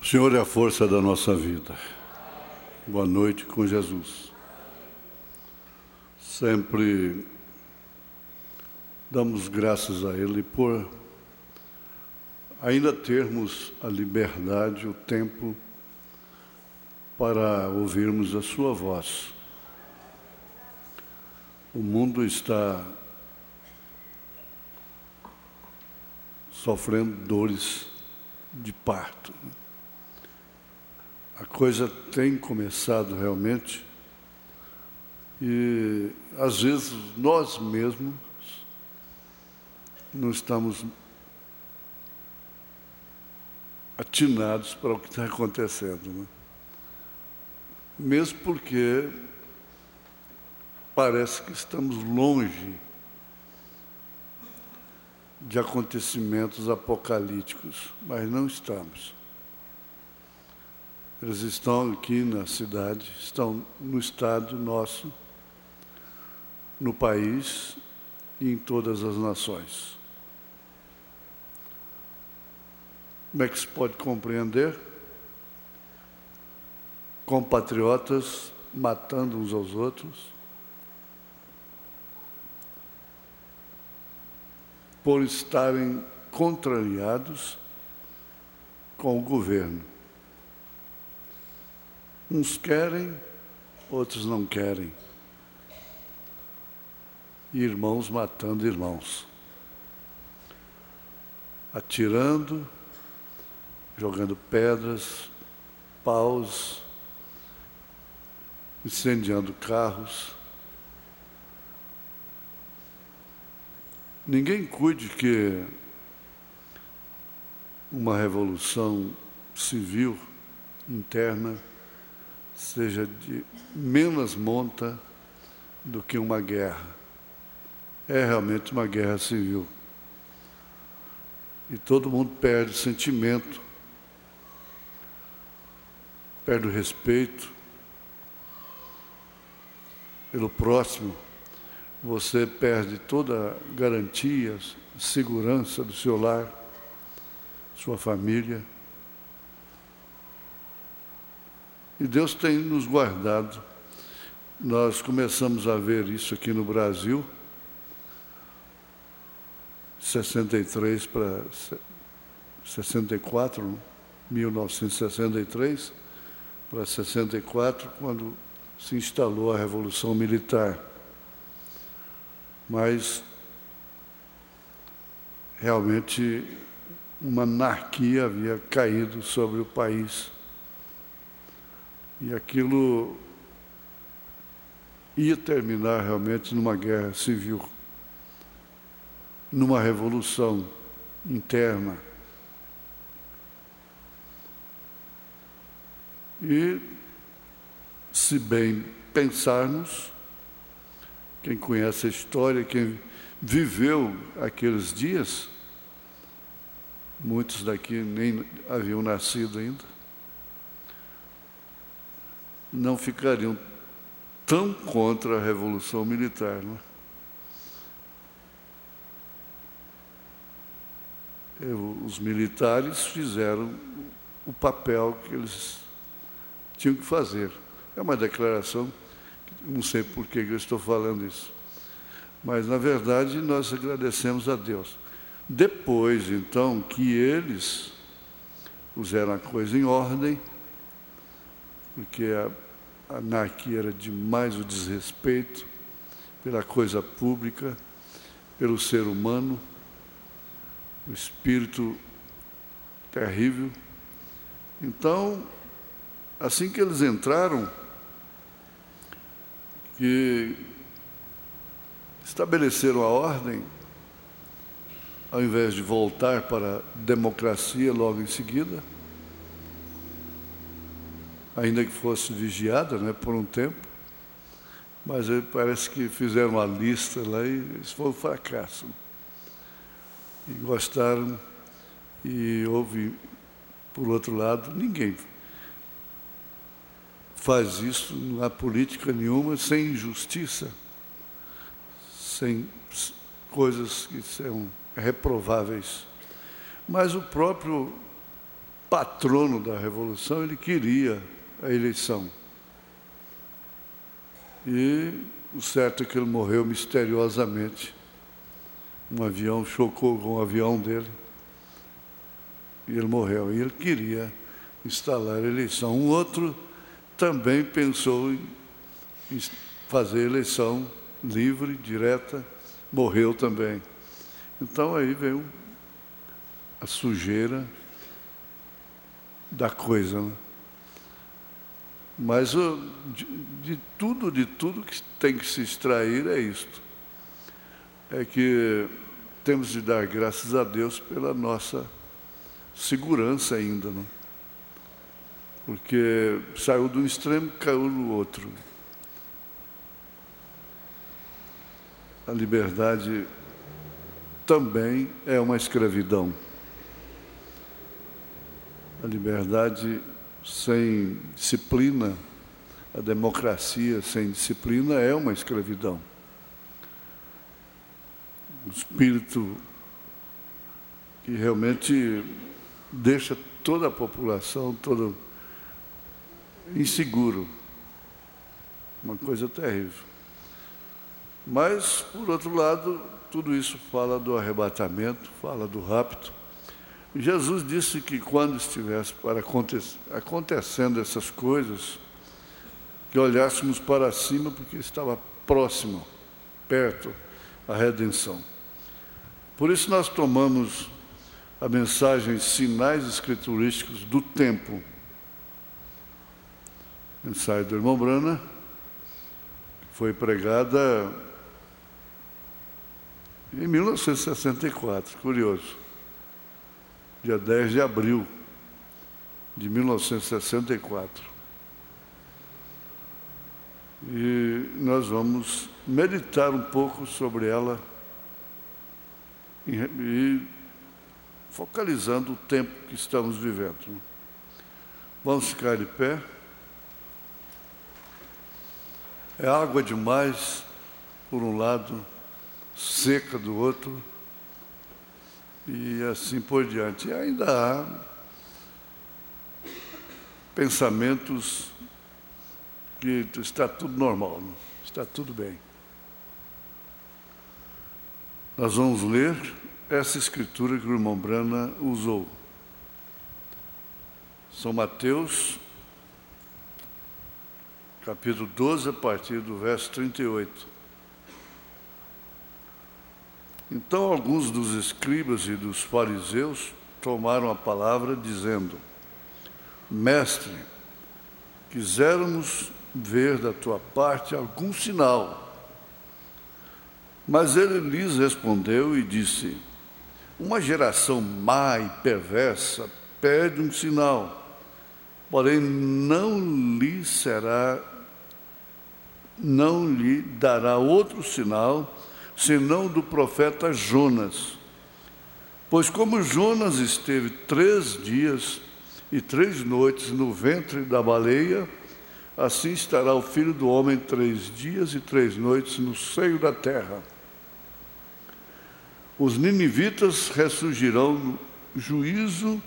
Senhor é a força da nossa vida. Boa noite com Jesus. Sempre damos graças a Ele por ainda termos a liberdade, o tempo para ouvirmos a Sua voz. O mundo está sofrendo dores de parto. A coisa tem começado realmente e, às vezes, nós mesmos não estamos atinados para o que está acontecendo, né? Mesmo porque parece que estamos longe de acontecimentos apocalípticos, mas não estamos. Eles estão aqui na cidade, estão no estado nosso, no país e em todas as nações. Como é que se pode compreender? Compatriotas matando uns aos outros, por estarem contrariados com o governo. Uns querem, outros não querem. Irmãos matando irmãos. Atirando, jogando pedras, paus, incendiando carros. Ninguém cuide que uma revolução civil interna seja de menos monta do que uma guerra. É realmente uma guerra civil. E todo mundo perde o sentimento, perde o respeito pelo próximo. Você perde toda a garantia, segurança do seu lar, sua família. E Deus tem nos guardado. Nós começamos a ver isso aqui no Brasil, 63 para 64, 1963 para 64, quando se instalou a Revolução Militar. Mas, realmente, uma anarquia havia caído sobre o país. E aquilo ia terminar realmente numa guerra civil, numa revolução interna. E, se bem pensarmos, quem conhece a história, quem viveu aqueles dias, muitos daqui nem haviam nascido ainda, não ficariam tão contra a Revolução Militar, não é? Os militares fizeram o papel que eles tinham que fazer. É uma declaração, não sei por que eu estou falando isso, mas, na verdade, nós agradecemos a Deus. Depois, então, que eles puseram a coisa em ordem, porque a anarquia era demais o desrespeito pela coisa pública, pelo ser humano, o espírito terrível. Então, assim que eles entraram, que estabeleceram a ordem, ao invés de voltar para a democracia logo em seguida, ainda que fosse vigiada, né, por um tempo, mas parece que fizeram uma lista lá e isso foi um fracasso. E gostaram, e houve, por outro lado, ninguém faz isso, não há política nenhuma sem injustiça, sem coisas que são reprováveis. Mas o próprio patrono da Revolução, ele queria a eleição. E o certo é que ele morreu misteriosamente. Um avião chocou com o avião dele. E ele morreu. E ele queria instalar a eleição. Um outro também pensou em fazer eleição livre, direta, morreu também. Então aí veio a sujeira da coisa, né? Mas de tudo que tem que se extrair é isto. É que temos de dar graças a Deus pela nossa segurança ainda, né? Porque saiu de um extremo, caiu no outro. A liberdade também é uma escravidão. A liberdade sem disciplina, a democracia sem disciplina é uma escravidão. O espírito que realmente deixa toda a população inseguro. Uma coisa terrível. Mas, por outro lado, tudo isso fala do arrebatamento, fala do rapto. Jesus disse que quando estivesse acontecendo essas coisas, que olhássemos para cima, porque estava próximo, perto, a redenção. Por isso nós tomamos a mensagem Sinais Escriturísticos do Tempo, mensagem do irmão Brana, foi pregada em 1964, curioso, dia 10 de abril de 1964. E nós vamos meditar um pouco sobre ela e focalizando o tempo que estamos vivendo. Vamos ficar de pé. É água demais, por um lado, seca do outro, e assim por diante. E ainda há pensamentos que está tudo normal, né? Está tudo bem. Nós vamos ler essa escritura que o irmão Brana usou. São Mateus, capítulo 12, a partir do verso 38. Então alguns dos escribas e dos fariseus tomaram a palavra, dizendo: Mestre, quiséramos ver da tua parte algum sinal. Mas ele lhes respondeu e disse: Uma geração má e perversa pede um sinal, porém não lhe dará outro sinal, senão do profeta Jonas. Pois como Jonas esteve 3 dias e 3 noites no ventre da baleia, assim estará o Filho do Homem 3 dias e 3 noites no seio da terra. Os ninivitas ressurgirão no juízo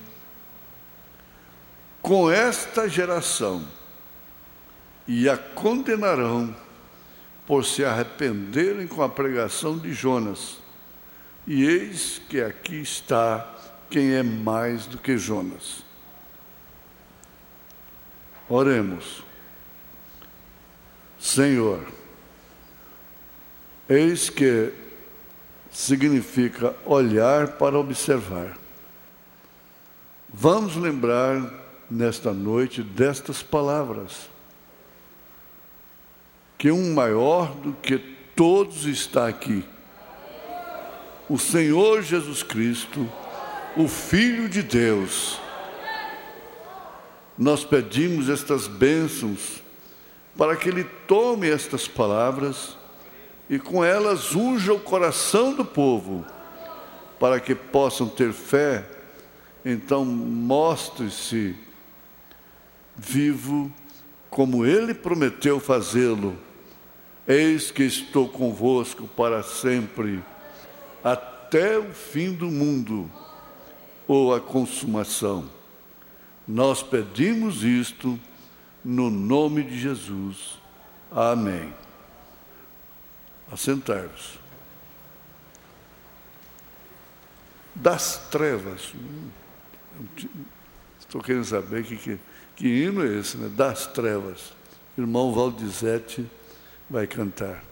com esta geração e a condenarão por se arrependerem com a pregação de Jonas. E eis que aqui está quem é mais do que Jonas. Oremos. Senhor, eis que significa olhar para observar. Vamos lembrar nesta noite destas palavras, que um maior do que todos está aqui, o Senhor Jesus Cristo, o Filho de Deus. Nós pedimos estas bênçãos para que Ele tome estas palavras e com elas unja o coração do povo, para que possam ter fé. Então mostre-se vivo como Ele prometeu fazê-lo. Eis que estou convosco para sempre, até o fim do mundo, ou a consumação. Nós pedimos isto no nome de Jesus. Amém. Assentar-vos. Das trevas. Estou querendo saber que hino é esse, né? Das trevas. O irmão Valdizete vai cantar.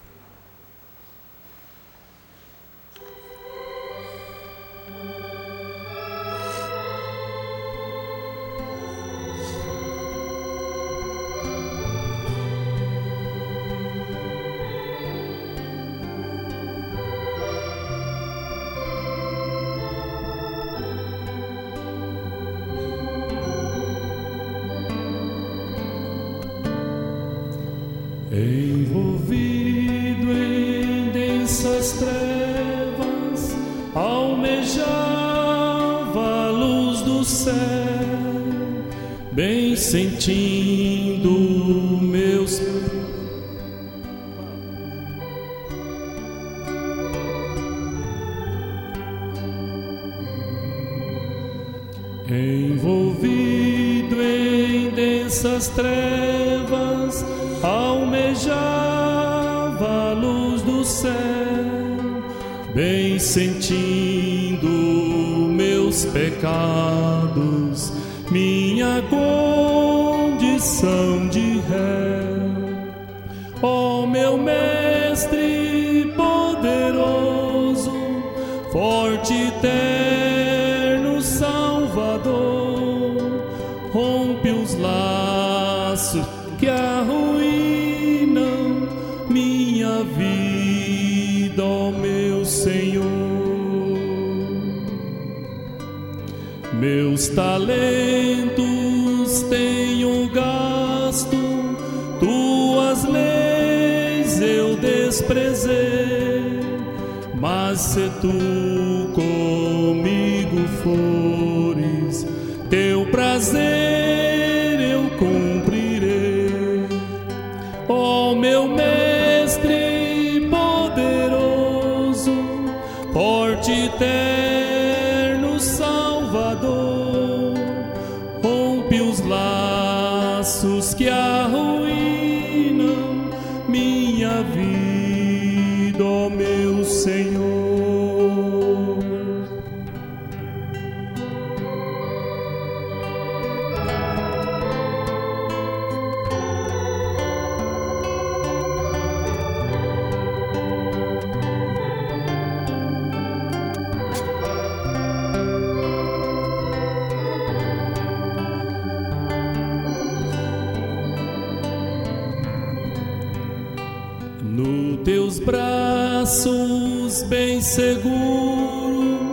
Envolvido em densas trevas, almejava a luz do céu, bem sentindo meus envolvido em densas trevas, almejava a luz do céu, bem sentindo meus pecados, minha condição de réu. Ó meu mestre poderoso, forte e eterno Salvador, rompe os laços que arruinam minha vida, ó meu Senhor. Meus talentos tenho gasto, tuas leis eu desprezei, mas se tu comigo fores, teu prazer eu cumprirei. Ó meu mestre poderoso, forte e eterno Salvador, rompe os laços que arruinam minha vida, ó meu Senhor. Nos teus braços bem seguro,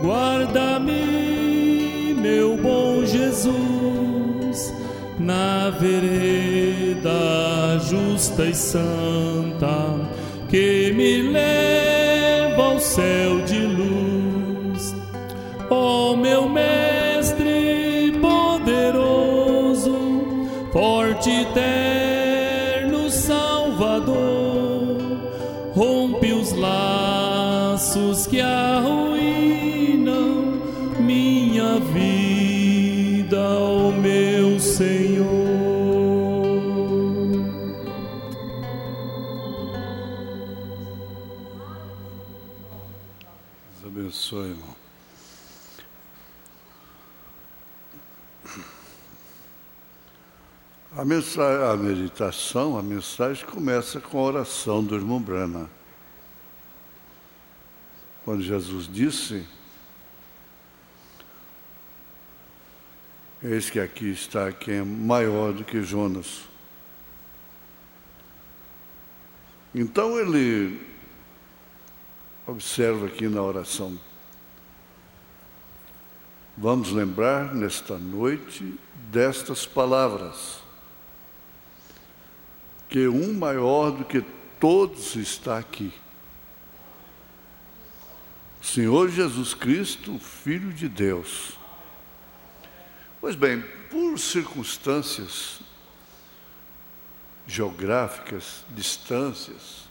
guarda-me, meu bom Jesus, na vereda justa e santa, que me leva ao céu de luz. Ó meu mestre poderoso, forte e eterno Salvador, rompe os laços que arruinam minha vida, ó meu Senhor. Deus abençoe, irmão. A meditação, a mensagem começa com a oração do irmão Branham. Quando Jesus disse: eis que aqui está quem é maior do que Jonas. Então ele observa aqui na oração: vamos lembrar nesta noite destas palavras, que um maior do que todos está aqui. Senhor Jesus Cristo, Filho de Deus. Pois bem, por circunstâncias geográficas, distâncias,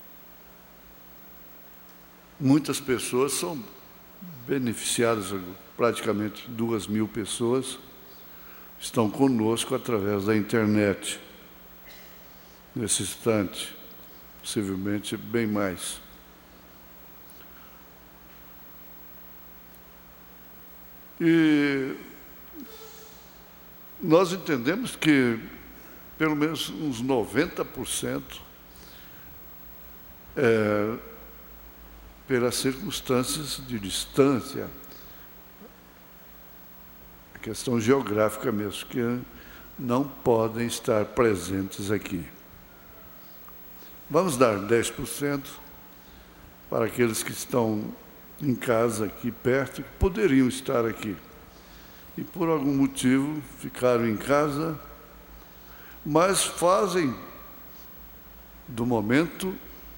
muitas pessoas são beneficiadas praticamente 2.000 pessoas estão conosco através da internet, nesse instante, possivelmente bem mais. E nós entendemos que pelo menos uns 90% pelas circunstâncias de distância, a questão geográfica mesmo, que não podem estar presentes aqui. Vamos dar 10% para aqueles que estão em casa aqui perto, que poderiam estar aqui. E por algum motivo ficaram em casa, mas fazem do momento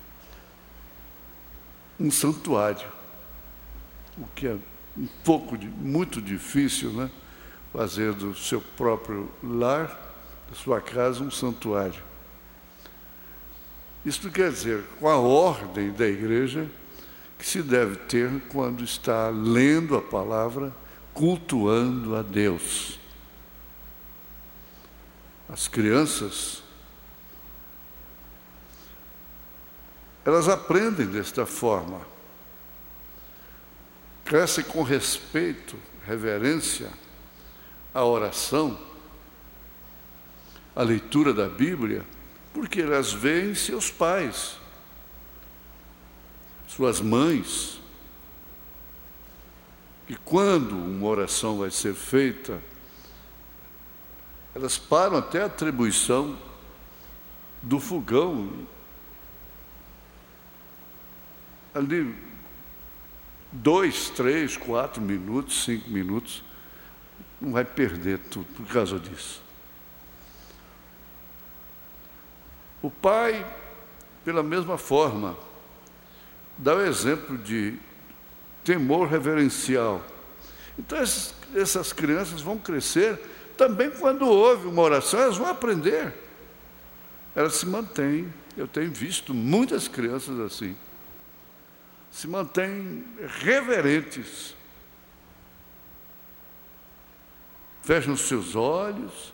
um santuário, o que é muito difícil, né? Fazer do seu próprio lar, da sua casa, um santuário. Isso quer dizer, com a ordem da igreja, que se deve ter quando está lendo a palavra, cultuando a Deus. As crianças, elas aprendem desta forma, crescem com respeito, reverência à oração, à leitura da Bíblia, porque elas veem seus pais, suas mães, e quando uma oração vai ser feita, elas param até a atribuição do fogão, ali 2, 3, 4 minutos, 5 minutos, não vai perder tudo por causa disso. O pai, pela mesma forma, dá o exemplo de temor reverencial. Então, essas crianças vão crescer, também quando houve uma oração, elas vão aprender. Elas se mantêm, eu tenho visto muitas crianças assim, se mantêm reverentes, fecham os seus olhos,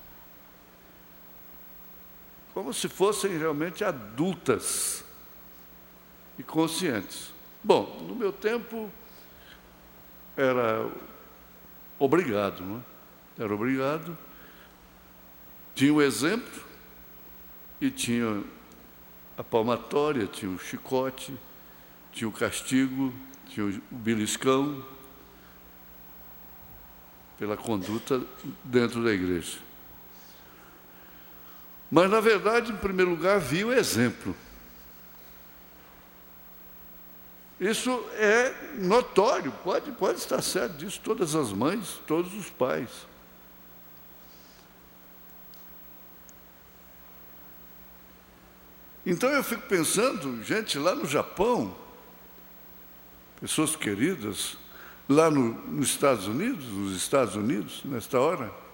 como se fossem realmente adultas e conscientes. Bom, no meu tempo era obrigado, não é? Era obrigado, tinha o exemplo e tinha a palmatória, tinha o chicote, tinha o castigo, tinha o beliscão pela conduta dentro da igreja. Mas, na verdade, em primeiro lugar, vi o exemplo. Isso é notório, pode estar certo disso, todas as mães, todos os pais. Então eu fico pensando, gente, lá no Japão, pessoas queridas, lá nos Estados Unidos, nesta hora,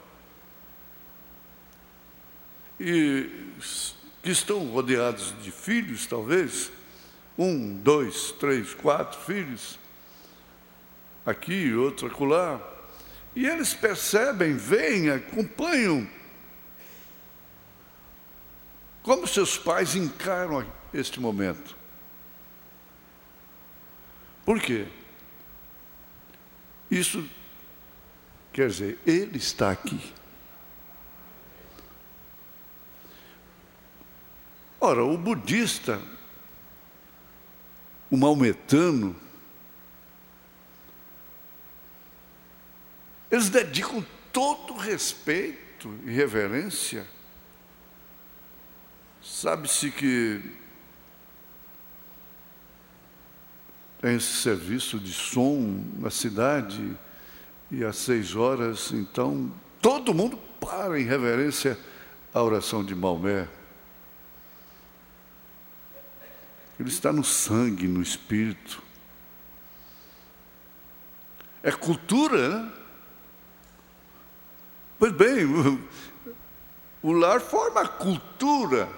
e que estão rodeados de filhos, talvez, 1, 2, 3, 4 filhos, aqui, outro acolá, e eles percebem, veem, acompanham como seus pais encaram este momento. Por quê? Isso quer dizer, ele está aqui. Ora, o budista, o maometano, eles dedicam todo respeito e reverência. Sabe-se que tem esse serviço de som na cidade e às 6 horas, então, todo mundo para em reverência à oração de Maomé. Ele está no sangue, no espírito. É cultura, né? Pois bem, o lar forma a cultura.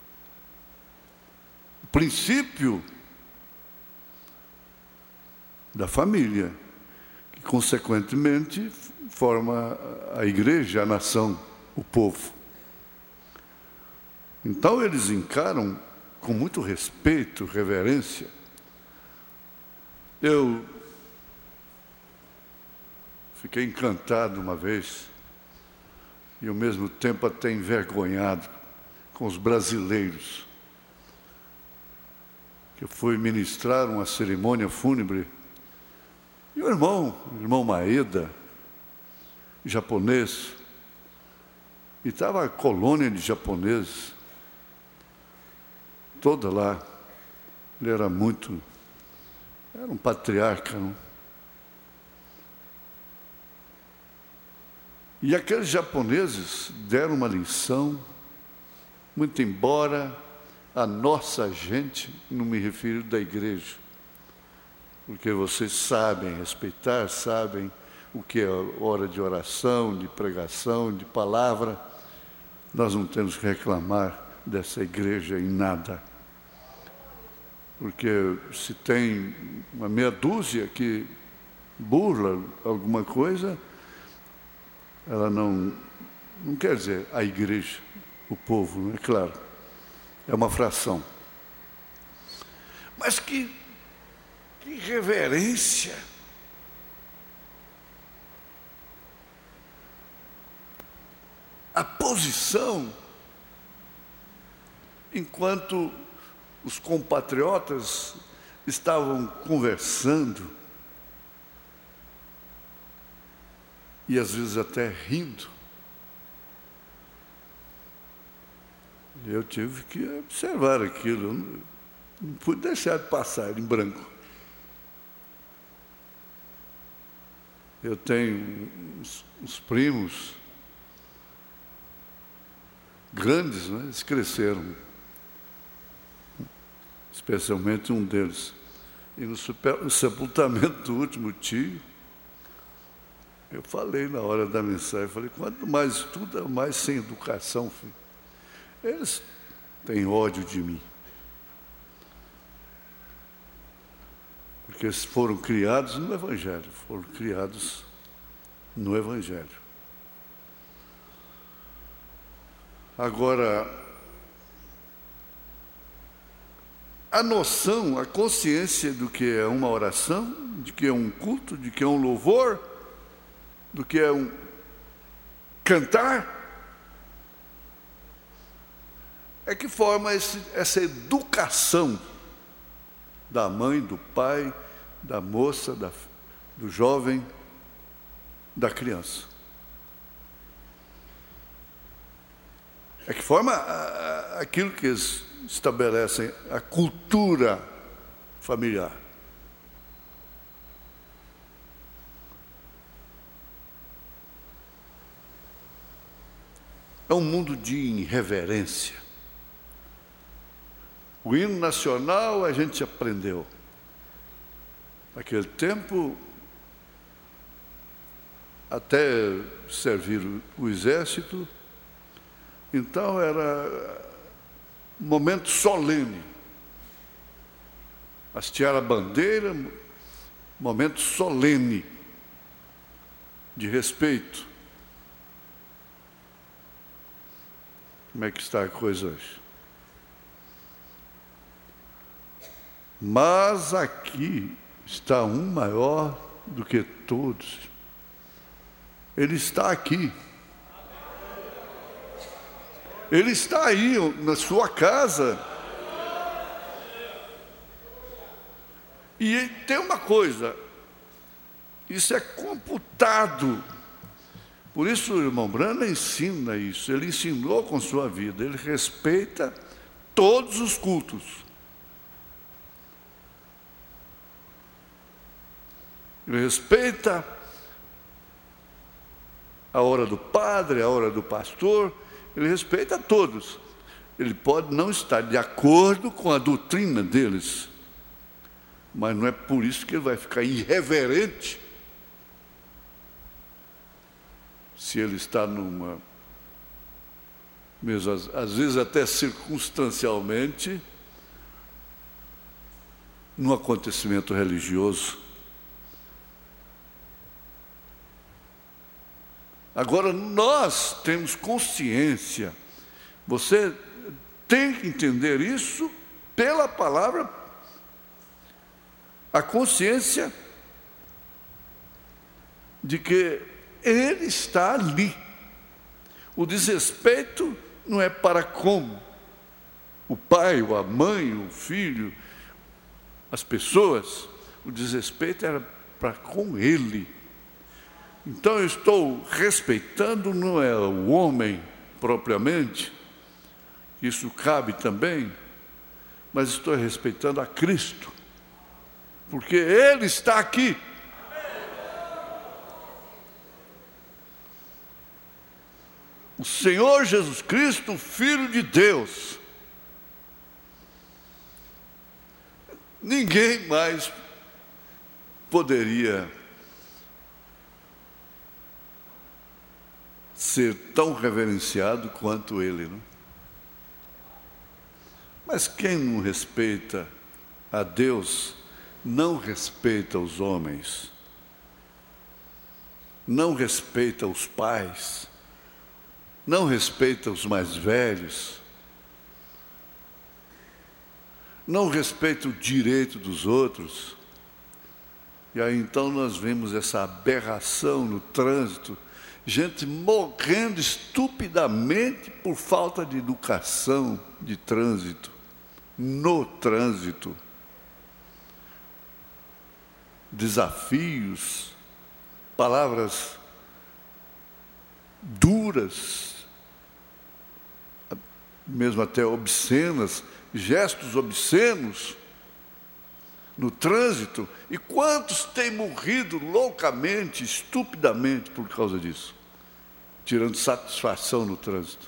O princípio da família, que consequentemente forma a igreja, a nação, o povo. Então eles encaram com muito respeito, reverência. Eu fiquei encantado uma vez, e ao mesmo tempo até envergonhado com os brasileiros, que eu fui ministrar uma cerimônia fúnebre, e o irmão Maeda, japonês, e estava a colônia de japoneses, toda lá. Ele era um patriarca, não? E aqueles japoneses deram uma lição, muito embora a nossa gente, não me refiro da igreja, porque vocês sabem respeitar, sabem o que é hora de oração, de pregação, de palavra. Nós não temos que reclamar dessa igreja em nada. Porque se tem uma meia dúzia que burla alguma coisa, ela não quer dizer a igreja, o povo, não é claro. É uma fração. Mas que reverência! A posição, enquanto os compatriotas estavam conversando, e às vezes até rindo, eu tive que observar aquilo, não pude deixar de passar em branco. Eu tenho uns primos grandes, né? Eles cresceram, especialmente um deles. E no sepultamento do último tio, eu falei na hora da mensagem, falei, quanto mais estuda, mais sem educação, filho. Eles têm ódio de mim. Porque eles foram criados no Evangelho, Agora, a noção, a consciência do que é uma oração, de que é um culto, de que é um louvor, do que é um cantar, é que forma essa educação da mãe, do pai, da moça, do jovem, da criança. É que forma aquilo que eles estabelecem, a cultura familiar. É um mundo de irreverência. O hino nacional a gente aprendeu. Naquele tempo, até servir o exército, então era um momento solene. Hastear a bandeira, momento solene, de respeito. Como é que está a coisa hoje? Mas aqui está um maior do que todos. Ele está aqui. Ele está aí, na sua casa. E tem uma coisa, isso é computado. Por isso o irmão Brana ensina isso, ele ensinou com sua vida, ele respeita todos os cultos. Ele respeita a hora do padre, a hora do pastor, ele respeita todos. Ele pode não estar de acordo com a doutrina deles, mas não é por isso que ele vai ficar irreverente se ele está mesmo às vezes até circunstancialmente, num acontecimento religioso. Agora, nós temos consciência. Você tem que entender isso pela palavra. A consciência de que Ele está ali. O desrespeito não é para com o pai, ou a mãe, o filho, as pessoas. O desrespeito era para com Ele. Então eu estou respeitando, não é o homem propriamente, isso cabe também, mas estou respeitando a Cristo, porque Ele está aqui. O Senhor Jesus Cristo, Filho de Deus. Ninguém mais poderia ser tão reverenciado quanto Ele, não? Mas quem não respeita a Deus, não respeita os homens, não respeita os pais, não respeita os mais velhos, não respeita o direito dos outros. E aí então nós vemos essa aberração no trânsito, gente morrendo estupidamente por falta de educação de trânsito, no trânsito. Desafios, palavras duras, mesmo até obscenas, gestos obscenos no trânsito. E quantos têm morrido loucamente, estupidamente por causa disso, tirando satisfação no trânsito.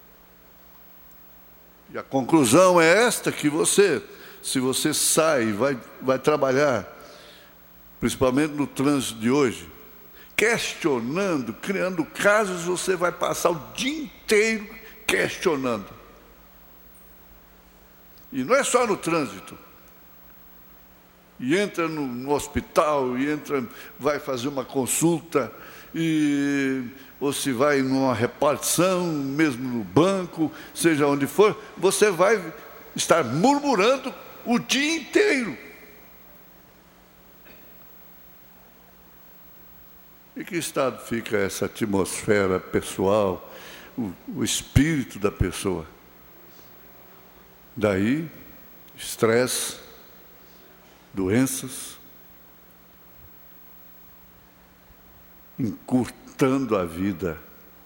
E a conclusão é esta, que se você sai e vai trabalhar, principalmente no trânsito de hoje, questionando, criando casos, você vai passar o dia inteiro questionando. E não é só no trânsito. E entra no hospital, vai fazer uma consulta, ou se vai numa repartição, mesmo no banco, seja onde for, você vai estar murmurando o dia inteiro. Em que estado fica essa atmosfera pessoal, o espírito da pessoa? Daí, estresse, doenças, encurtando a vida.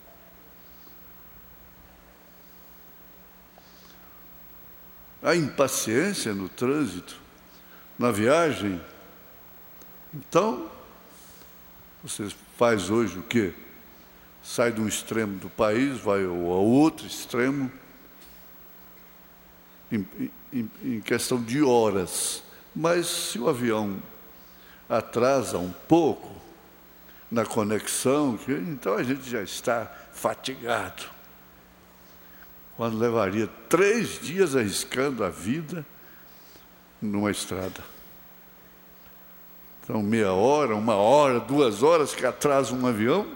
A impaciência no trânsito, na viagem. Então, você faz hoje o quê? Sai de um extremo do país, vai ao outro extremo, em questão de horas. Mas se o avião atrasa um pouco na conexão, então a gente já está fatigado. Quando levaria 3 dias arriscando a vida numa estrada. Então, meia hora, 1 hora, 2 horas que atrasa um avião,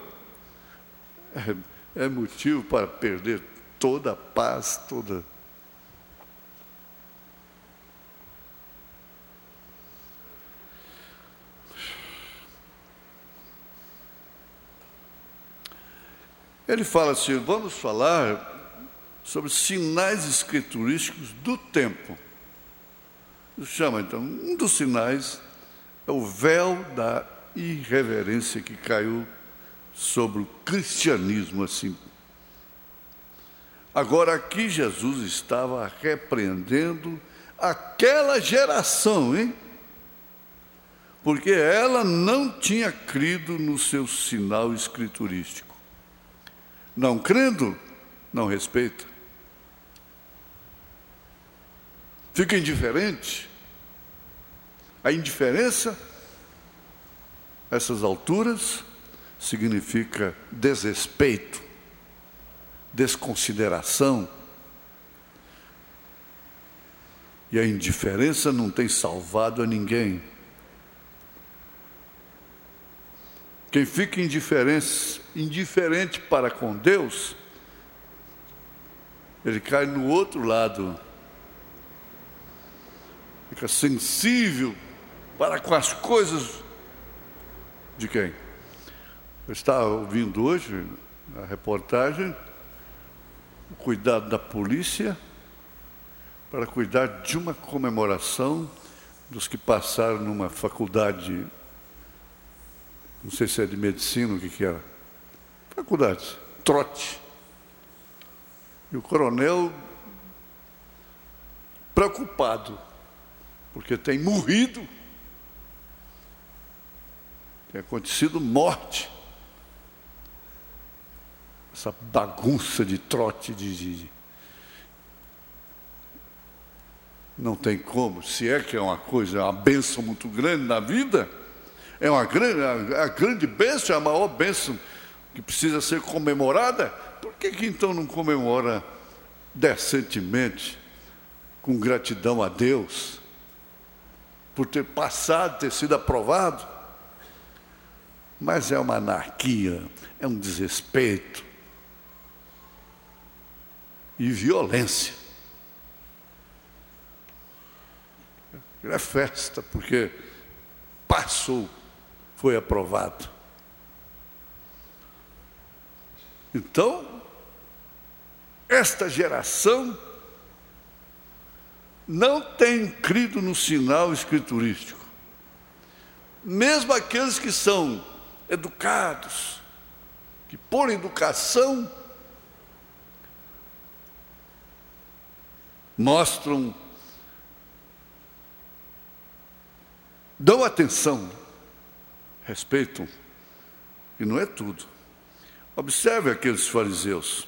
é motivo para perder toda a paz, toda. Ele fala assim, vamos falar sobre sinais escriturísticos do tempo. Chama, então, um dos sinais é o véu da irreverência que caiu sobre o cristianismo, assim. Agora, aqui Jesus estava repreendendo aquela geração, hein? Porque ela não tinha crido no seu sinal escriturístico. Não crendo, não respeita. Fica indiferente. A indiferença, a essas alturas, significa desrespeito, desconsideração. E a indiferença não tem salvado a ninguém. Quem fica indiferente para com Deus, ele cai no outro lado. Fica sensível para com as coisas de quem? Eu estava ouvindo hoje a reportagem, o cuidado da polícia para cuidar de uma comemoração dos que passaram numa faculdade, não sei se é de medicina, o que era, faculdade, trote. E o coronel, preocupado, porque tem morrido, tem acontecido morte. Essa bagunça de trote, não tem como, se é que é uma coisa, é uma bênção muito grande na vida, é a grande bênção, é a maior bênção que precisa ser comemorada. Por que então não comemora decentemente, com gratidão a Deus, por ter passado, ter sido aprovado? Mas é uma anarquia, é um desrespeito e violência. É festa, porque passou, foi aprovado. Então, esta geração não tem crido no sinal escriturístico. Mesmo aqueles que são educados, que por educação mostram, dão atenção, respeitam, e não é tudo. Observe aqueles fariseus.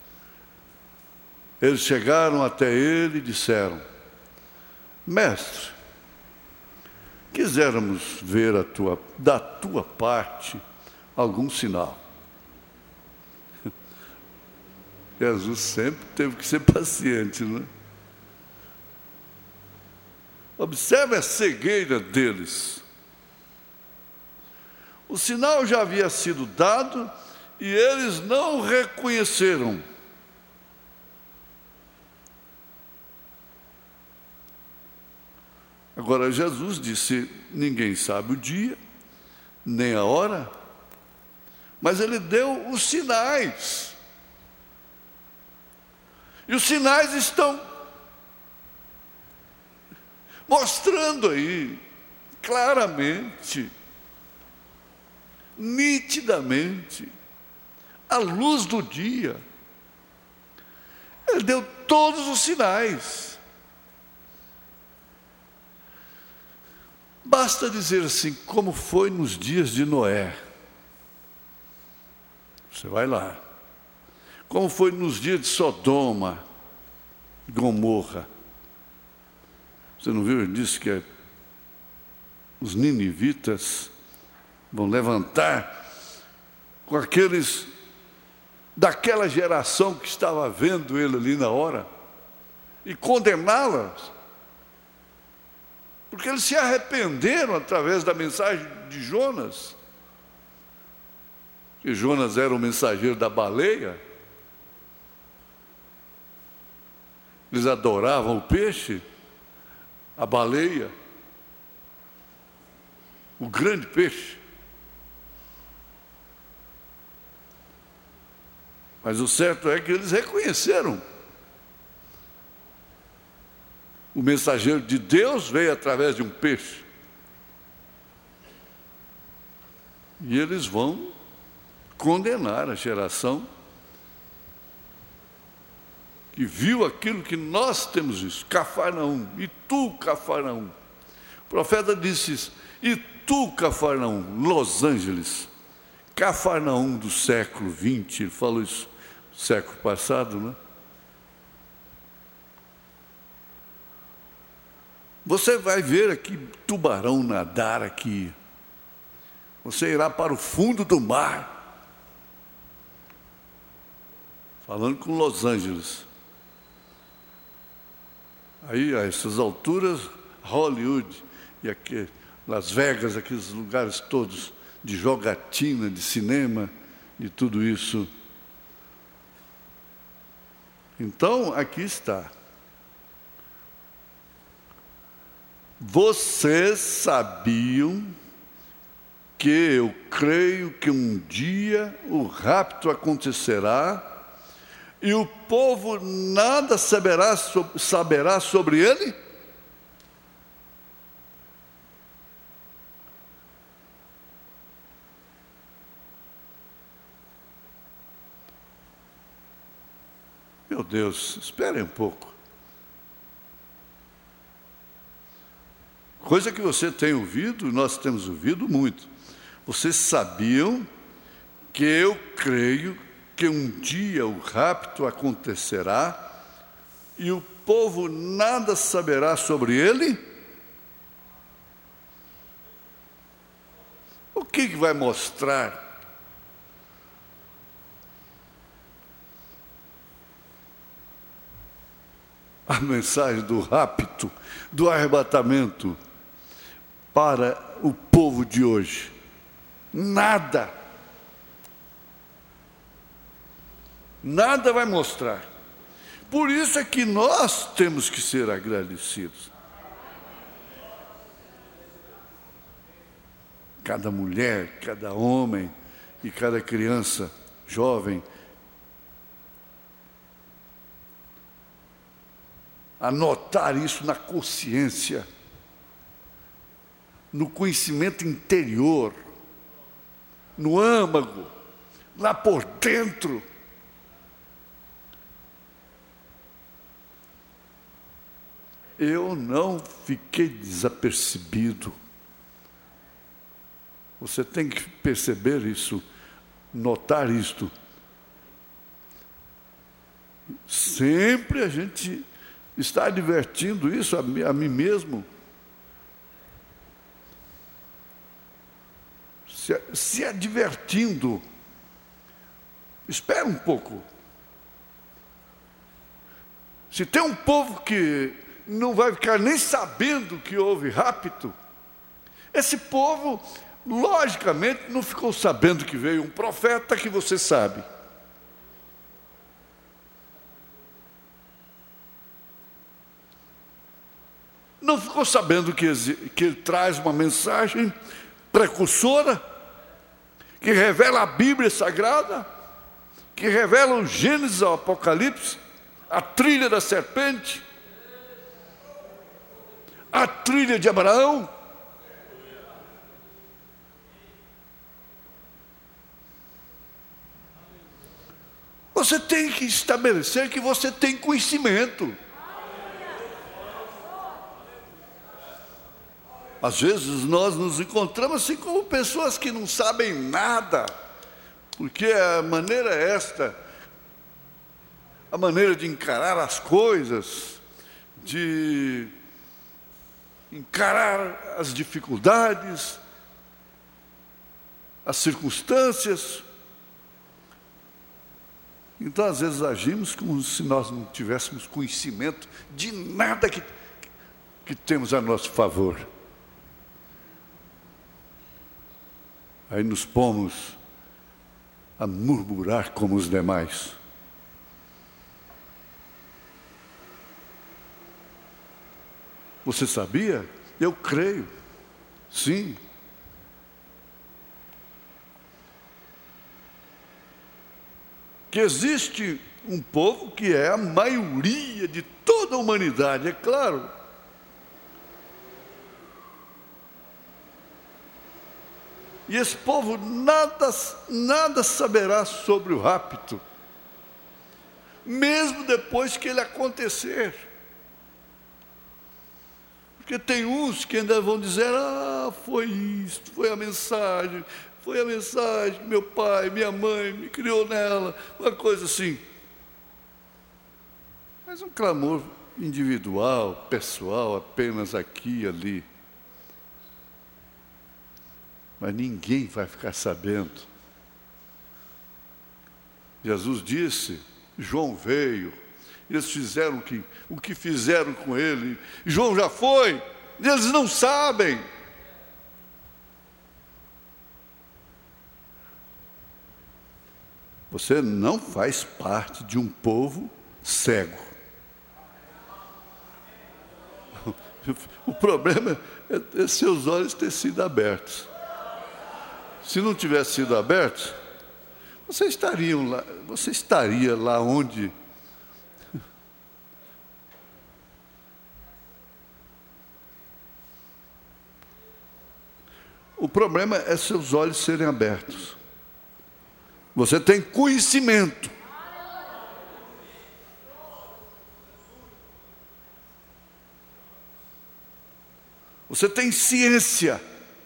Eles chegaram até ele e disseram: Mestre, quiséramos ver da tua parte algum sinal. Jesus sempre teve que ser paciente, não é? Observe a cegueira deles. O sinal já havia sido dado e eles não reconheceram. Agora Jesus disse: ninguém sabe o dia, nem a hora, mas ele deu os sinais. E os sinais estão mostrando aí, claramente, nitidamente, à luz do dia. Ele deu todos os sinais. Basta dizer assim, como foi nos dias de Noé. Você vai lá. Como foi nos dias de Sodoma, Gomorra. Você não viu? Ele disse que os ninivitas vão levantar com aqueles daquela geração que estava vendo ele ali na hora e condená-las. Porque eles se arrependeram através da mensagem de Jonas. Que Jonas era o mensageiro da baleia. Eles adoravam o peixe, a baleia, o grande peixe. Mas o certo é que eles reconheceram. O mensageiro de Deus veio através de um peixe. E eles vão condenar a geração que viu aquilo que nós temos visto. Cafarnaum, e tu, Cafarnaum. O profeta disse isso. E tu, Cafarnaum, Los Angeles, Cafarnaum do século XX, ele falou isso no século passado, né? Você vai ver aqui tubarão nadar aqui. Você irá para o fundo do mar. Falando com Los Angeles. Aí, a essas alturas, Hollywood e aqui, Las Vegas, aqueles lugares todos de jogatina, de cinema, de tudo isso. Então, aqui está. Vocês sabiam que eu creio que um dia o rapto acontecerá e o povo nada saberá sobre ele? Meu Deus, esperem um pouco. Coisa que você tem ouvido, nós temos ouvido muito. Vocês sabiam que eu creio que um dia o rapto acontecerá e o povo nada saberá sobre ele? O que vai mostrar? A mensagem do rapto, do arrebatamento para o povo de hoje. Nada. Nada vai mostrar. Por isso é que nós temos que ser agradecidos. Cada mulher, cada homem e cada criança, jovem, anotar isso na consciência, no conhecimento interior, no âmago, lá por dentro. Eu não fiquei desapercebido. Você tem que perceber isso, notar isto. Sempre a gente está advertindo isso a mim mesmo. Se advertindo. Espera um pouco. Se tem um povo que não vai ficar nem sabendo que houve rapto, esse povo, logicamente, não ficou sabendo que veio um profeta que você sabe. Não ficou sabendo que ele traz uma mensagem precursora, que revela a Bíblia Sagrada, que revela o Gênesis ao Apocalipse, a trilha da serpente, a trilha de Abraão. Você tem que estabelecer que você tem conhecimento. Às vezes nós nos encontramos assim como pessoas que não sabem nada, porque a maneira é esta, a maneira de encarar as coisas, de encarar as dificuldades, as circunstâncias. Então, às vezes, agimos como se nós não tivéssemos conhecimento de nada que temos a nosso favor. Aí nos pomos a murmurar como os demais. Você sabia? Eu creio. Sim. Que existe um povo que é a maioria de toda a humanidade, é claro. E esse povo nada saberá sobre o rapto, mesmo depois que ele acontecer. Porque tem uns que ainda vão dizer, foi isso, foi a mensagem que meu pai, minha mãe me criou nela, uma coisa assim. Mas um clamor individual, pessoal, apenas aqui e ali. Mas ninguém vai ficar sabendo. Jesus disse, João veio, eles fizeram o que fizeram com ele. João já foi, eles não sabem. Você não faz parte de um povo cego. O problema é seus olhos terem sido abertos. Se não tivesse sido abertos, você estaria lá onde... O problema é seus olhos serem abertos. Você tem conhecimento. Você tem ciência.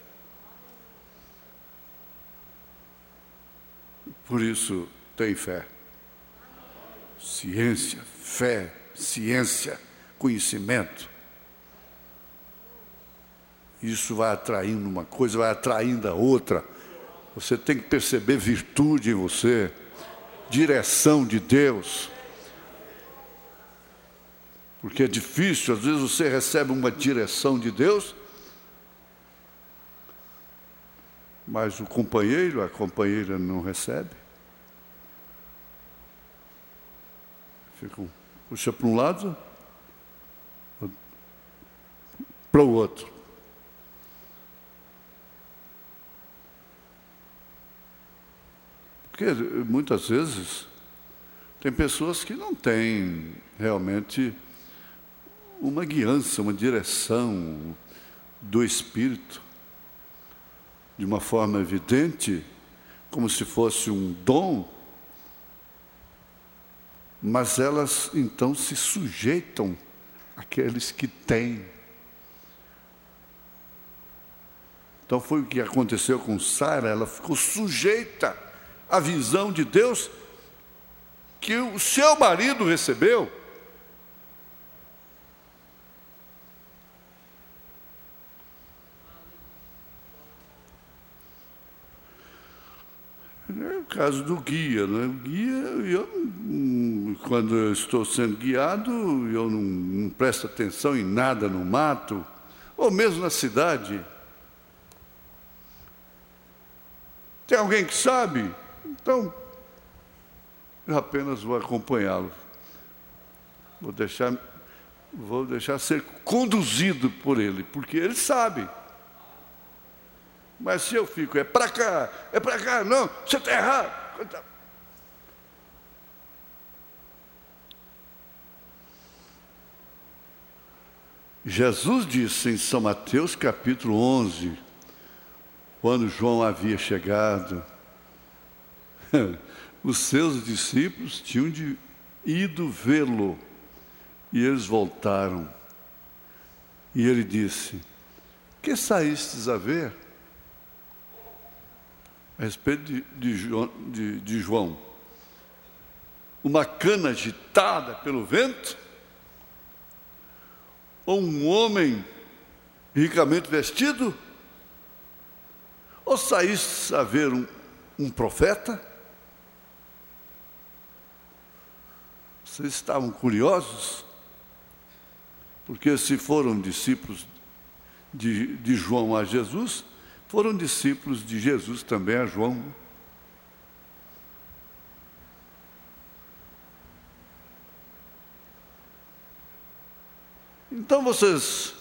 Por isso, tem fé. Ciência, fé, ciência, conhecimento. Isso vai atraindo uma coisa, vai atraindo a outra. Você tem que perceber virtude em você, direção de Deus. Porque é difícil, às vezes você recebe uma direção de Deus, mas o companheiro, a companheira não recebe. Puxa para um lado, para o outro. Porque muitas vezes tem pessoas que não têm realmente uma guiança, uma direção do Espírito, de uma forma evidente, como se fosse um dom, mas elas então se sujeitam àqueles que têm. Então foi o que aconteceu com Sara, ela ficou sujeita à visão de Deus que o seu marido recebeu. É o caso do guia, né? O guia, quando eu estou sendo guiado, eu não presto atenção em nada no mato, ou mesmo na cidade. Tem alguém que sabe? Então, eu apenas vou acompanhá-lo. Vou deixar ser conduzido por ele, porque ele sabe. Mas se eu fico, é para cá, não, você está errado. Jesus disse em São Mateus capítulo 11, quando João havia chegado, os seus discípulos tinham ido vê-lo, e eles voltaram. E ele disse: que saístes a ver? A respeito de João, uma cana agitada pelo vento? Ou um homem ricamente vestido? Ou saíste a ver um profeta? Vocês estavam curiosos? Porque se foram discípulos de João a Jesus, foram discípulos de Jesus também a João. Então vocês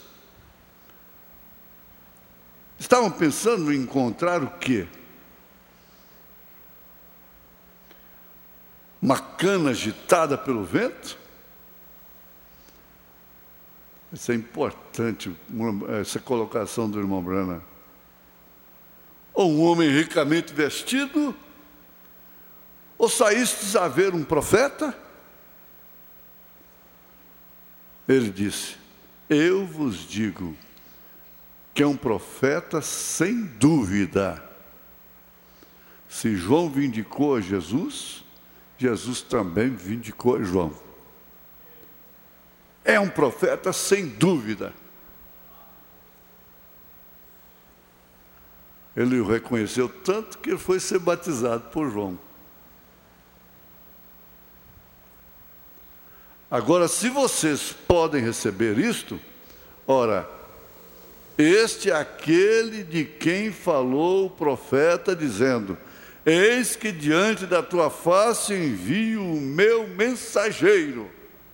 estavam pensando em encontrar o quê? Uma cana agitada pelo vento? Isso é importante, essa colocação do irmão Branham. Ou um homem ricamente vestido? Ou saístes a ver um profeta? Ele disse: eu vos digo que é um profeta sem dúvida. Se João vindicou a Jesus, Jesus também vindicou a João. É um profeta sem dúvida. Ele o reconheceu tanto que ele foi ser batizado por João. Agora, se vocês podem receber isto, ora, este é aquele de quem falou o profeta, dizendo: Eis que diante da tua face envio o meu mensageiro.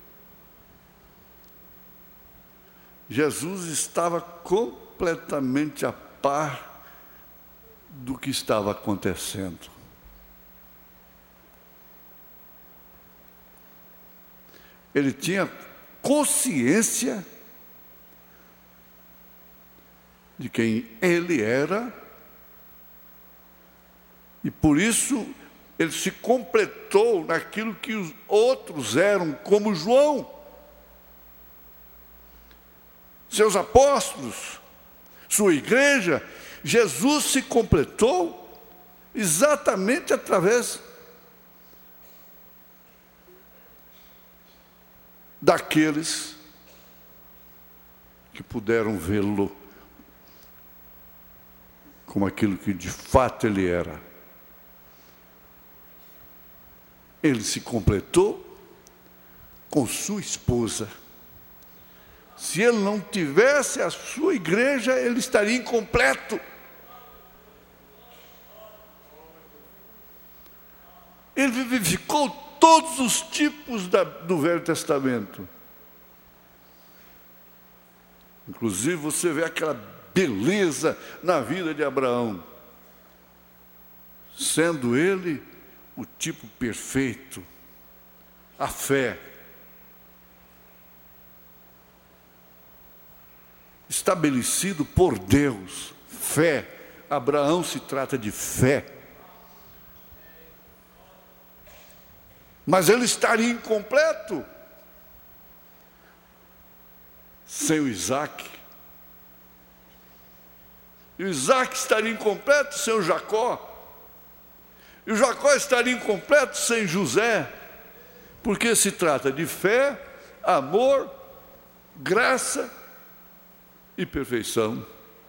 Jesus estava completamente a par do que estava acontecendo. Ele tinha consciência de quem ele era, e por isso ele se completou naquilo que os outros eram, como João, seus apóstolos, sua igreja. Jesus se completou exatamente através daqueles que puderam vê-lo como aquilo que de fato ele era. Ele se completou com sua esposa. Se ele não tivesse a sua igreja, ele estaria incompleto. Ele vivificou todos os tipos do Velho Testamento. Inclusive, você vê aquela beleza na vida de Abraão, sendo ele o tipo perfeito, a fé. Estabelecido por Deus, fé. Abraão se trata de fé. Mas ele estaria incompleto sem o Isaac. E o Isaac estaria incompleto sem o Jacó. E o Jacó estaria incompleto sem José. Porque se trata de fé, amor, graça e perfeição.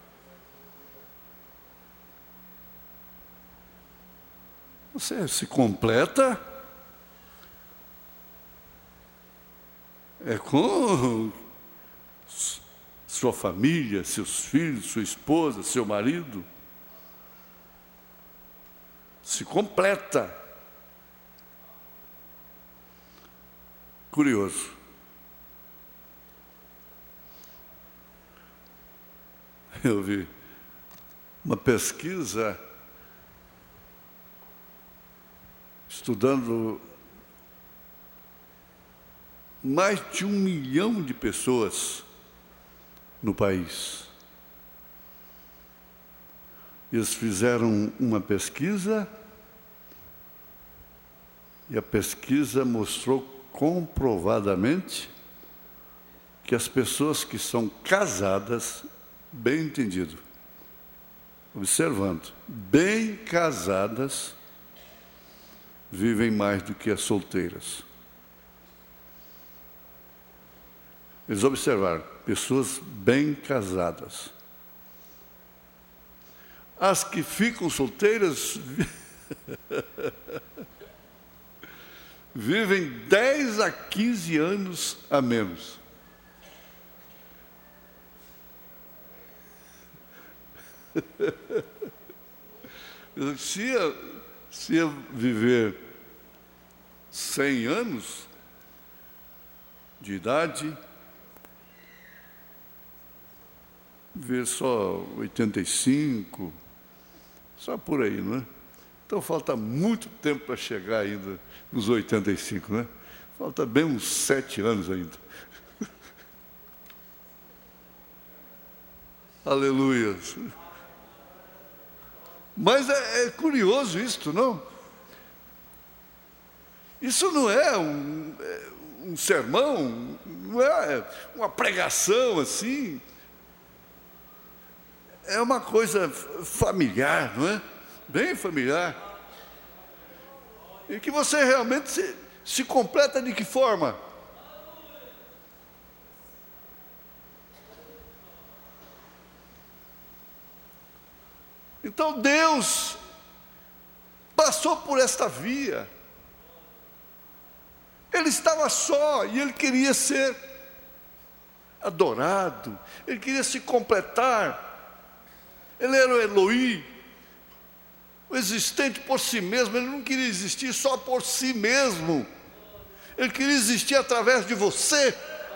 Você se completa com sua família, seus filhos, sua esposa, seu marido. Se completa. Curioso. Eu vi uma pesquisa estudando mais de 1 milhão de pessoas no país. Eles fizeram uma pesquisa e a pesquisa mostrou comprovadamente que as pessoas que são casadas, bem entendido, observando, bem casadas, vivem mais do que as solteiras. Eles observaram, pessoas bem casadas. As que ficam solteiras vivem 10 a 15 anos a menos. Se eu viver 100 anos de idade, viver só 85, só por aí, não é? Então falta muito tempo para chegar ainda nos 85, não é? Falta bem uns 7 anos ainda. Aleluia. Mas é curioso isto, não? Isso não é um sermão, não é uma pregação assim. É uma coisa familiar, não é? Bem familiar. E que você realmente se completa de que forma? Então Deus passou por esta via. Ele estava só e ele queria ser adorado, ele queria se completar. Ele era o Elohim, o existente por si mesmo. Ele não queria existir só por si mesmo. Ele queria existir através de você,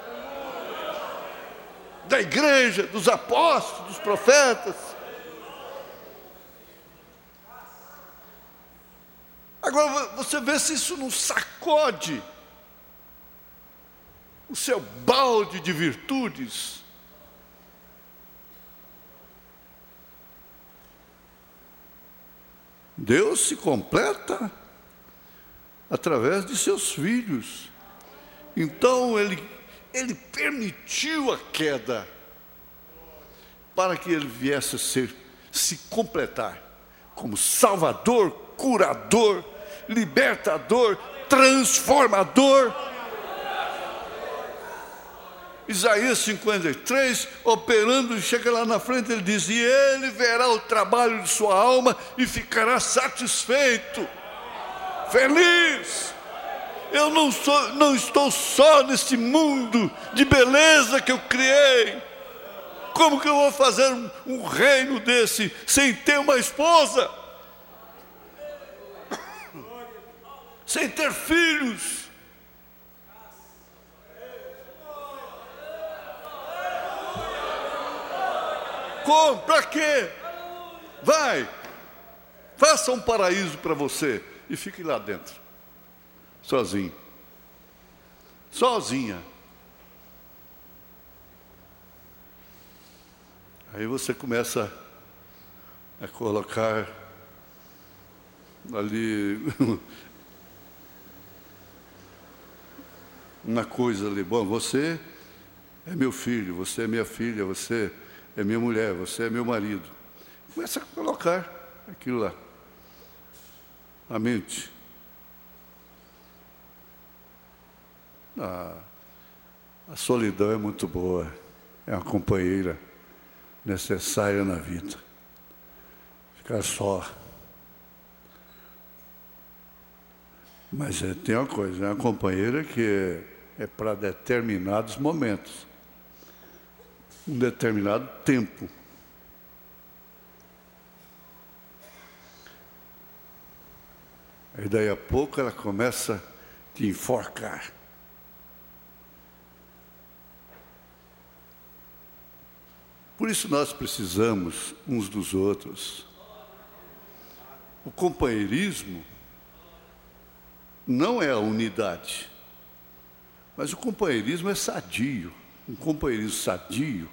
da igreja, dos apóstolos, dos profetas. Agora, você vê se isso não sacode o seu balde de virtudes. Deus se completa através de seus filhos. Então, ele permitiu a queda para que ele viesse a se completar como Salvador, curador, libertador, transformador. Isaías 53, operando, chega lá na frente, ele diz: e ele verá o trabalho de sua alma e ficará satisfeito, feliz. Eu não estou só neste mundo de beleza que eu criei. Como que eu vou fazer um reino desse sem ter uma esposa? Sem ter filhos? Como? Para quê? Vai, faça um paraíso para você e fique lá dentro, sozinho, sozinha. Aí você começa a colocar ali uma coisa ali. Bom, você é meu filho, você é minha filha, você é minha mulher, você é meu marido. Começa a colocar aquilo lá. A mente. A solidão é muito boa. É uma companheira necessária na vida. Ficar só. Mas tem uma coisa, é uma companheira que é para determinados momentos. Um determinado tempo. Aí daí a pouco ela começa a te enforcar. Por isso nós precisamos uns dos outros. O companheirismo não é a unidade, mas o companheirismo é sadio. Um companheirismo sadio,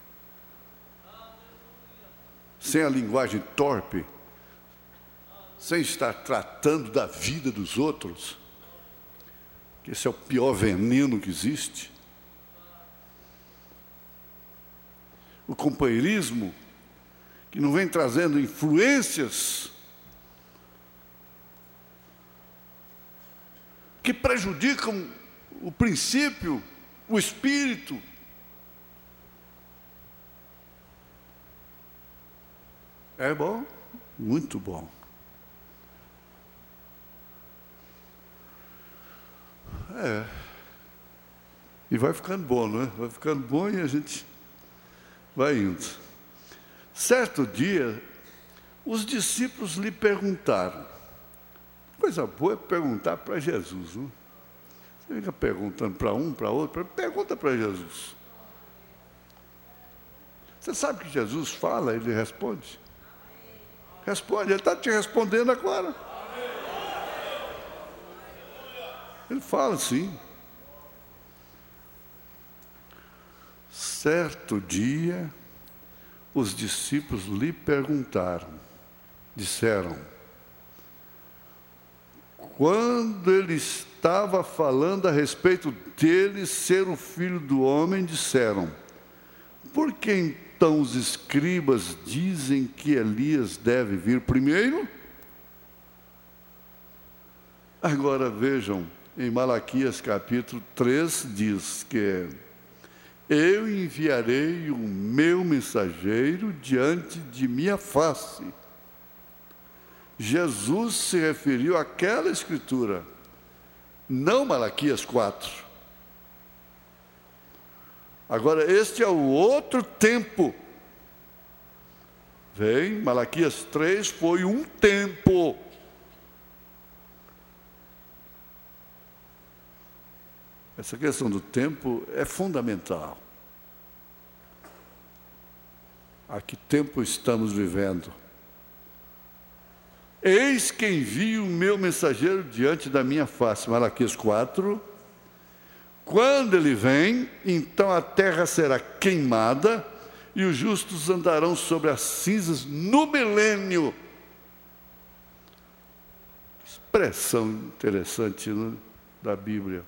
sem a linguagem torpe, sem estar tratando da vida dos outros, que esse é o pior veneno que existe. O companheirismo que não vem trazendo influências que prejudicam o princípio, o espírito. É bom, muito bom. E vai ficando bom, não é? Vai ficando bom e a gente vai indo. Certo dia, os discípulos lhe perguntaram. Coisa boa é perguntar para Jesus, não? Você fica perguntando para um, para outro, pergunta para Jesus. Você sabe que Jesus fala, ele responde? Responde, ele está te respondendo agora. Ele fala sim. Certo dia, os discípulos lhe perguntaram, disseram, quando ele estava falando a respeito dele ser o filho do homem, disseram, por que então os escribas dizem que Elias deve vir primeiro? Agora vejam, em Malaquias capítulo 3 diz que eu enviarei o meu mensageiro diante de minha face. Jesus se referiu àquela escritura, não Malaquias 4. Agora, este é o outro tempo. vem, Malaquias 3 foi um tempo. Essa questão do tempo é fundamental. A que tempo estamos vivendo? Eis que envio o meu mensageiro diante da minha face, Malaquias 4. Quando ele vem, então a terra será queimada e os justos andarão sobre as cinzas no milênio. Expressão interessante, né, da Bíblia.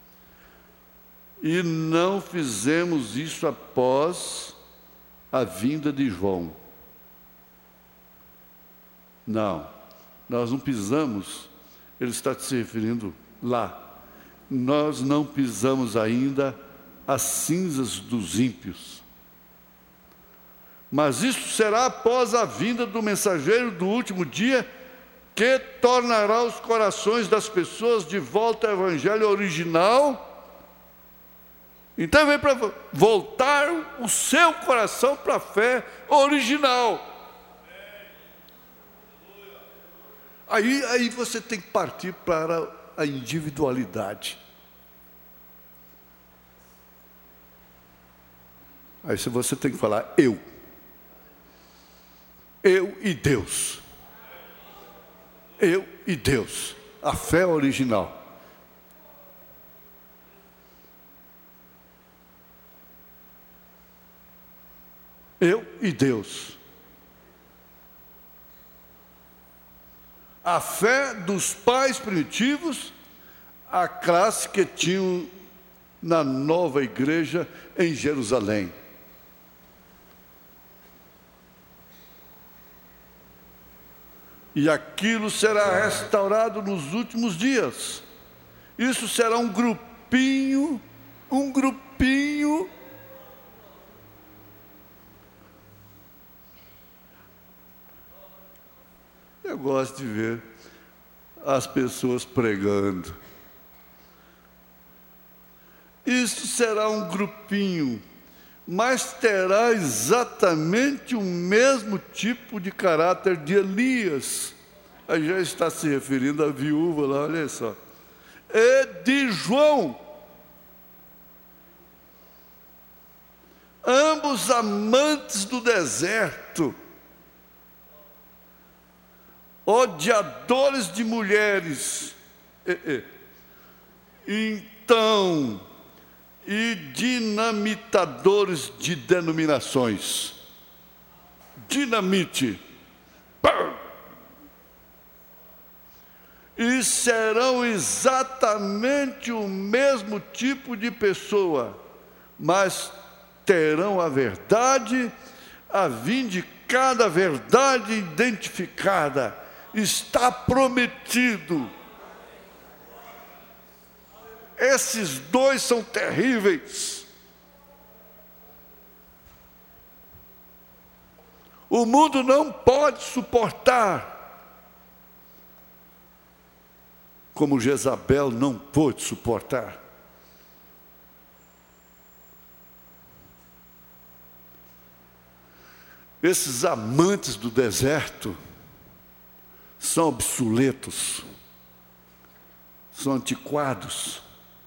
E não fizemos isso após a vinda de João. Não, nós não pisamos, ele está se referindo lá. Nós não pisamos ainda as cinzas dos ímpios. Mas isso será após a vinda do mensageiro do último dia, que tornará os corações das pessoas de volta ao evangelho original. Então vem para voltar o seu coração para a fé original. Aí você tem que partir para a individualidade. Aí você tem que falar eu e Deus. Eu e Deus. A fé original. Eu e Deus. A fé dos pais primitivos, a classe que tinham na nova igreja em Jerusalém. E aquilo será restaurado nos últimos dias. Isso será um grupinho. Eu gosto de ver as pessoas pregando. Isso será um grupinho, mas terá exatamente o mesmo tipo de caráter de Elias. Aí já está se referindo à viúva lá, olha só. E de João. Ambos amantes do deserto, odiadores de mulheres, então, e dinamitadores de denominações. Dinamite. E serão exatamente o mesmo tipo de pessoa, mas terão a verdade, a vindicada verdade identificada. Está prometido. Esses dois são terríveis. O mundo não pode suportar, como Jezabel não pôde suportar. Esses amantes do deserto são obsoletos, são antiquados.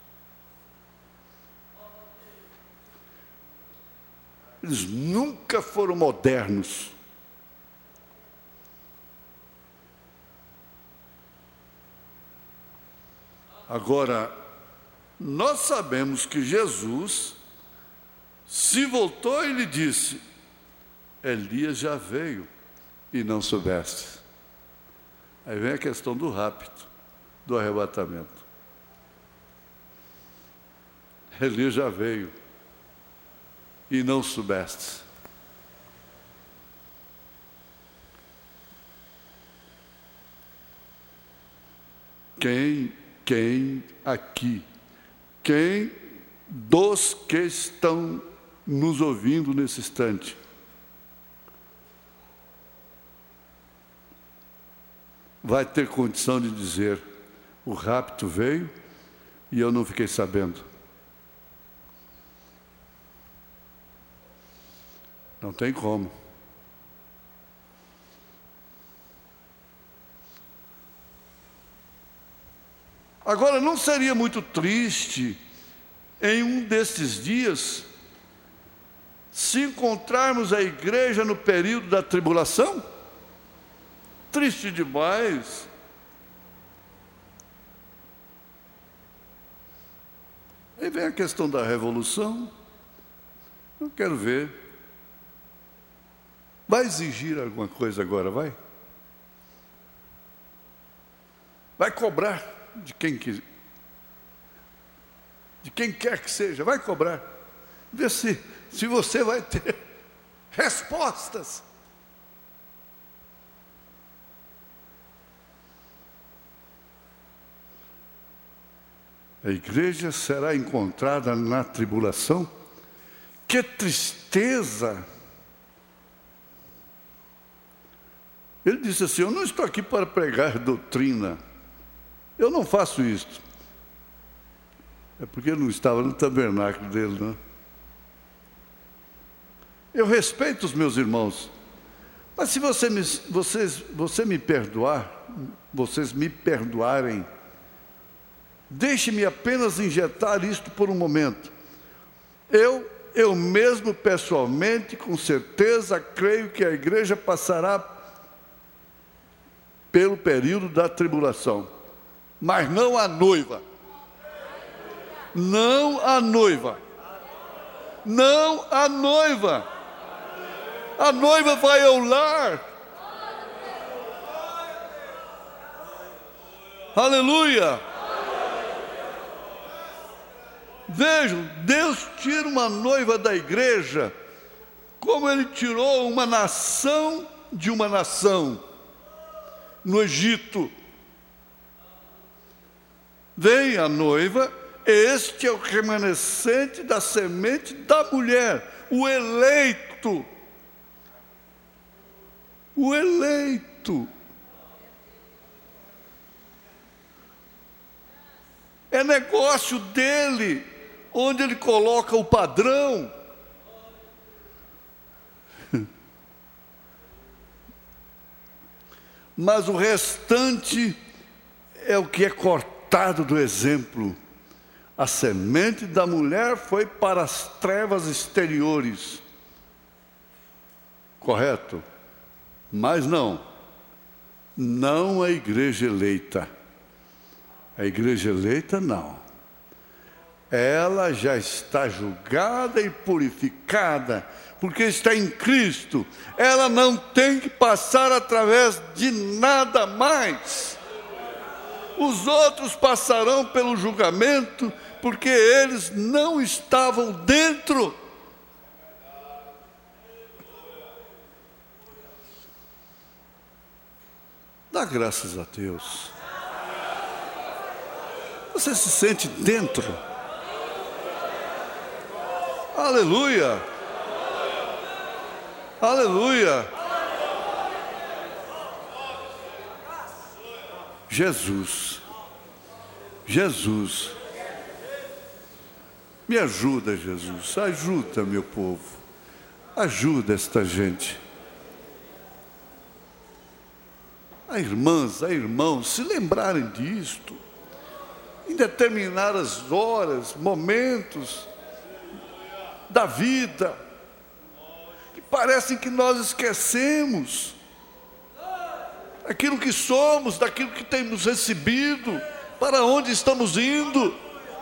Eles nunca foram modernos. Agora, nós sabemos que Jesus se voltou e lhe disse: Elias já veio e não soubeste. Aí vem a questão do rapto, do arrebatamento. Elias já veio e não soubeste. Quem aqui, quem dos que estão nos ouvindo nesse instante, vai ter condição de dizer: o rapto veio e eu não fiquei sabendo? Não tem como. Agora, não seria muito triste, em um desses dias, se encontrarmos a igreja no período da tribulação? Triste demais. Aí vem a questão da revolução. Eu quero ver. Vai exigir alguma coisa agora, vai? Vai cobrar de quem quer que seja, vai cobrar. Vê se você vai ter respostas. A igreja será encontrada na tribulação? Que tristeza! Ele disse assim: eu não estou aqui para pregar doutrina, eu não faço isto. É porque ele não estava no tabernáculo dele, não. Eu respeito os meus irmãos, mas se vocês me perdoarem, deixe-me apenas injetar isto por um momento. Eu mesmo, pessoalmente, com certeza, creio que a igreja passará pelo período da tribulação, mas não a noiva. Não a noiva. Não a noiva. A noiva vai ao lar. Aleluia. Vejam, Deus tira uma noiva da igreja, como Ele tirou uma nação de uma nação, no Egito. Vem a noiva, este é o remanescente da semente da mulher, o eleito. O eleito. É negócio dele, onde ele coloca o padrão. Mas o restante é o que é cortado do exemplo. A semente da mulher foi para as trevas exteriores. Correto? Mas não a igreja eleita. A igreja eleita não. Ela já está julgada e purificada, porque está em Cristo. Ela não tem que passar através de nada mais. Os outros passarão pelo julgamento, porque eles não estavam dentro. Dá graças a Deus. Você se sente dentro? Aleluia! Aleluia! Jesus, me ajuda, Jesus, ajuda meu povo, ajuda esta gente. A irmãs, a irmãos, se lembrarem disto, em determinadas horas, momentos da vida, que parecem que nós esquecemos aquilo que somos, daquilo que temos recebido, para onde estamos indo.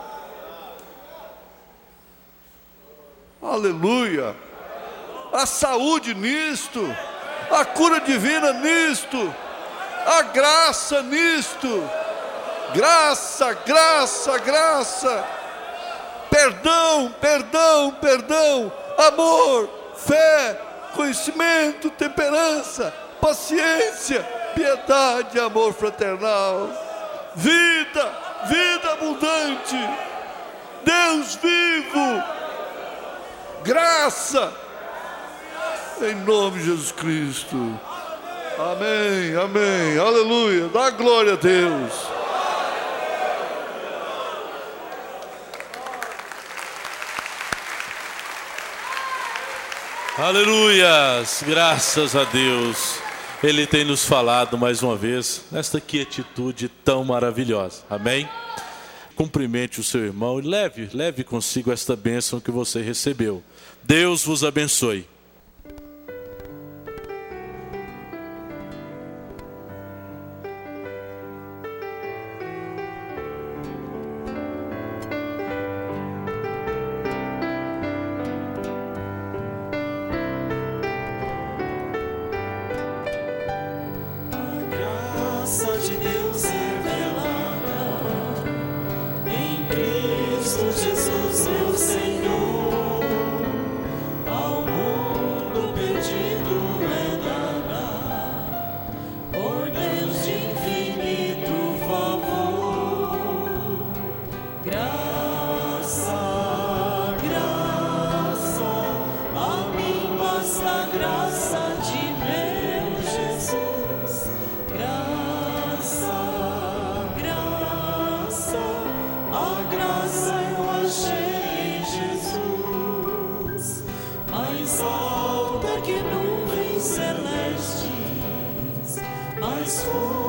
Aleluia! A saúde nisto, a cura divina nisto, a graça nisto, graça, graça, graça, perdão, perdão, perdão, amor, fé, conhecimento, temperança, paciência, piedade, amor fraternal, vida, vida abundante, Deus vivo, graça, em nome de Jesus Cristo. Amém, amém, aleluia, dá glória a Deus. Aleluias, graças a Deus. Ele tem nos falado mais uma vez nesta quietude tão maravilhosa. Amém? Cumprimente o seu irmão e leve consigo esta bênção que você recebeu. Deus vos abençoe. Mais alta que nuvens celestes, mais forte.